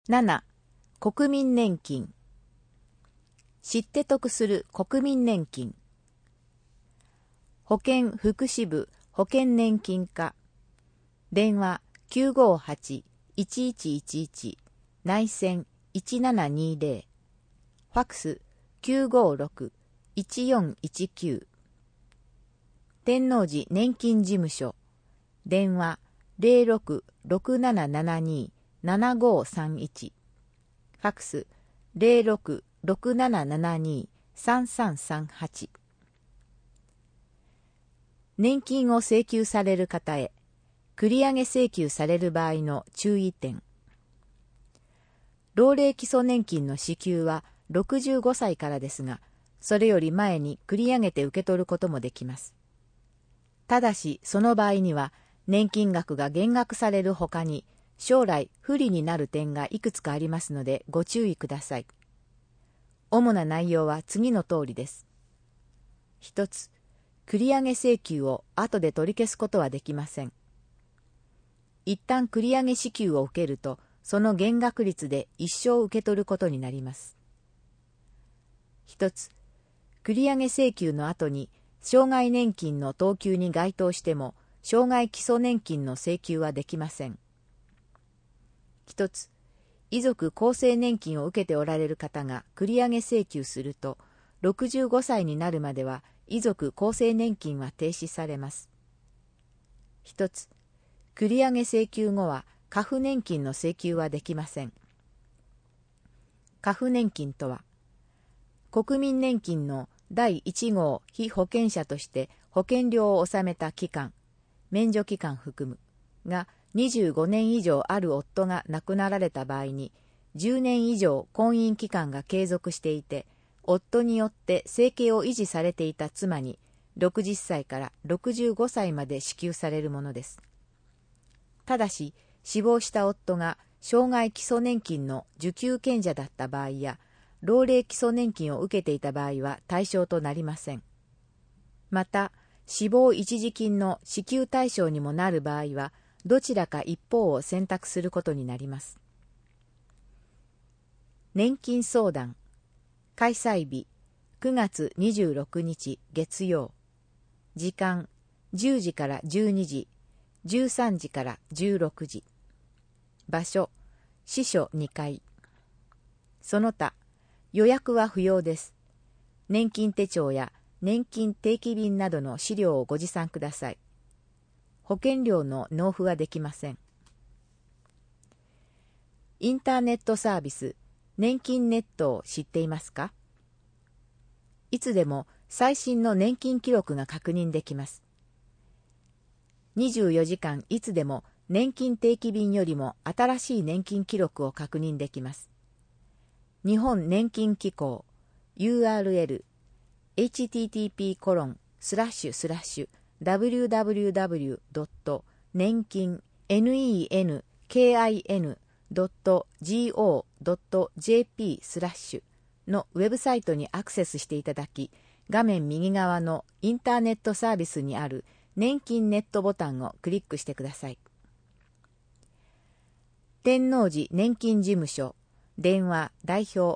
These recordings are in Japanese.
7. 国民年金。知って得する国民年金。保健福祉部保険年金課。電話 958-1111 内線1720。ファックス 956-1419。天王寺年金事務所。電話 06-6772-7531。ファックス 06-6772-3338。年金を請求される方へ、繰り上げ請求される場合の注意点。老齢基礎年金の支給は65歳からですが、それより前に繰り上げて受け取ることもできます。ただし、その場合には、年金額が減額されるほかに、将来不利になる点がいくつかありますのでご注意ください。主な内容は次の通りです。一つ、繰り上げ請求を後で取り消すことはできません。一旦繰り上げ支給を受けると、その減額率で一生受け取ることになります。一つ、繰り上げ請求の後に、障害年金の等級に該当しても、障害基礎年金の請求はできません。一つ、遺族厚生年金を受けておられる方が繰り上げ請求すると、65歳になるまでは遺族厚生年金は停止されます。一つ、繰り上げ請求後は過付年金の請求はできません。過付年金とは、国民年金の第1号被保険者として保険料を納めた期間、免除期間含むが25年以上ある夫が亡くなられた場合に、10年以上婚姻期間が継続していて、夫によって生計を維持されていた妻に60歳から65歳まで支給されるものです。ただし、死亡した夫が障害基礎年金の受給権者だった場合や、老齢基礎年金を受けていた場合は対象となりません。また、死亡一時金の支給対象にもなる場合は、どちらか一方を選択することになります。年金相談。開催日、9月26日月曜。時間、10時から12時、13時から16時。場所、支所2階。その他、予約は不要です。年金手帳や年金定期便などの資料をご持参ください。保険料の納付はできません。インターネットサービス、年金ネットを知っていますか？いつでも最新の年金記録が確認できます。24時間いつでも年金定期便よりも新しい年金記録を確認できます。日本年金機構 URL http://www. 年金 nenkin.go.jp/ のウェブサイトにアクセスしていただき、画面右側のインターネットサービスにある年金ネットボタンをクリックしてください。天王寺年金事務所電話代表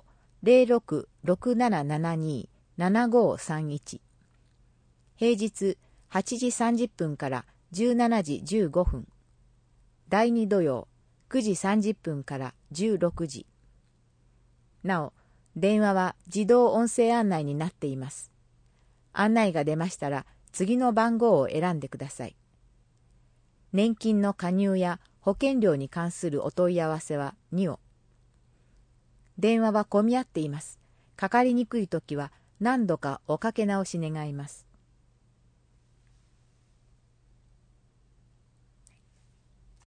06-6772-7531。平日8時30分から17時15分。第2土曜9時30分から16時。なお、電話は自動音声案内になっています。案内が出ましたら次の番号を選んでください。年金の加入や保険料に関するお問い合わせは2を。電話は混み合っています。かかりにくいときは何度かおかけ直し願います。